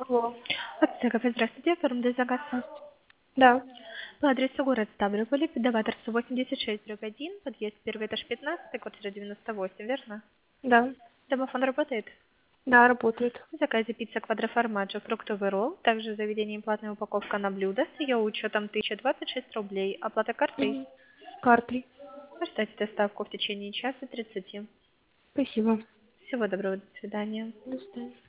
Алло. Аптека, здравствуйте, оформляю заказ. Да, По адресу город Ставрополь, Педаваторцу 86/1, подъезд, первый этаж 15, квартира 98, верно? да, Домофон работает? да, работает. В заказе пицца квадроформаджо, фруктовый ролл, также заведение платная упаковка на блюдо с ее учетом 1026 рублей. Оплата картой? Мгм. Картой. Ждать доставку в течение часа 30. Спасибо. Всего доброго, до свидания. До свидания.